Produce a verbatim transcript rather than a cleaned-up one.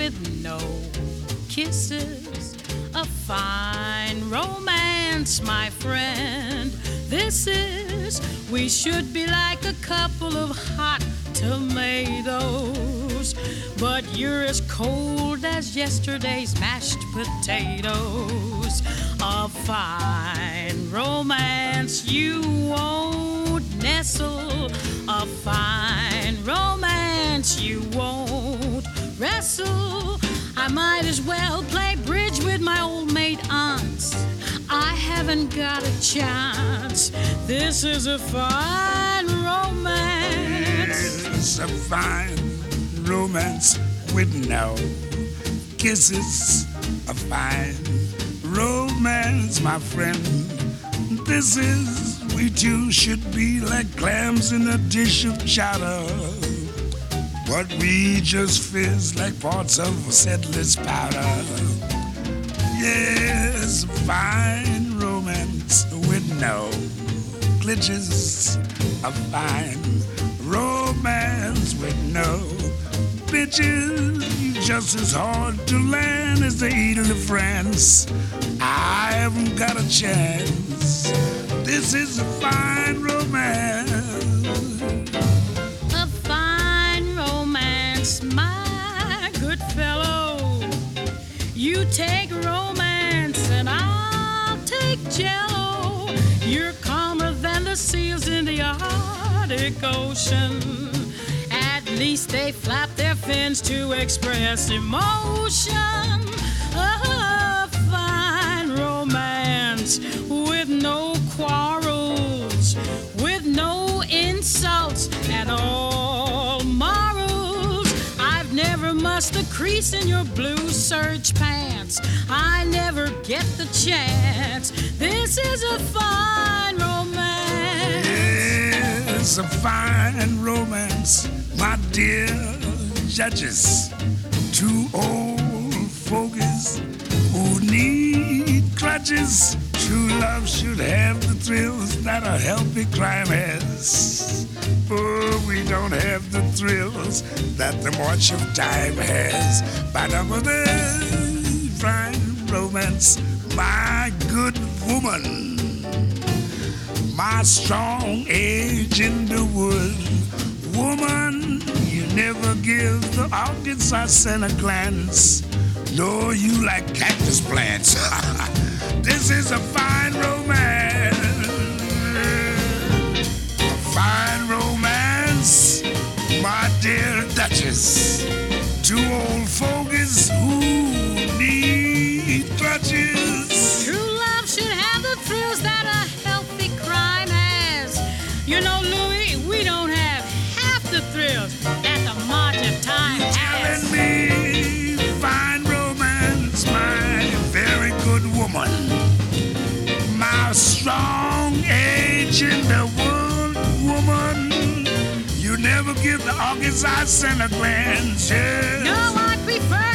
with no kisses. A fine romance, my friend. This is, we should be like a couple of hot tomatoes. But you're as cold as yesterday's mashed potatoes. A fine romance you won't nestle. A fine romance you won't wrestle. I might as well play bridge with my old maid aunts. I haven't got a chance. This is a fine romance. It's a fine romance with no kisses. A fine romance, my friend. This is, we two should be like clams in a dish of chowder. But we just fizz like parts of settler's powder. Yes, a fine romance with no glitches. A fine romance with no bitches. Just as hard to land as the Ile de France. I haven't got a chance. This is a fine romance. A fine romance, my good fellow. You take romance and I'll take jello. You're calmer than the seals in the Arctic Ocean. At least they flap their fins to express emotion. A fine romance with no quarrels, with no insults at all morals. I've never mussed a crease in your blue serge pants. I never get the chance. This is a fine romance. Yes, a fine romance, my dear judges. Two old fogies who need crutches. True love should have the thrills that a healthy crime has. Oh, we don't have the thrills that the march of time has. But I'm a fine romance, my good woman. My strong age in the wood. Woman, you never give the orchids I send a glance. No, you like cactus plants. This is a fine romance. A fine romance, my dear Duchess. Two old fogies who need crutches. True love should have the thrills that a healthy crime has. You know, Louis, we don't have half the thrills that the march of time has. Telling me, fine romance, my very good woman. My strong age in the world, woman. You never give the orchids I send a glance. Yes. No, I prefer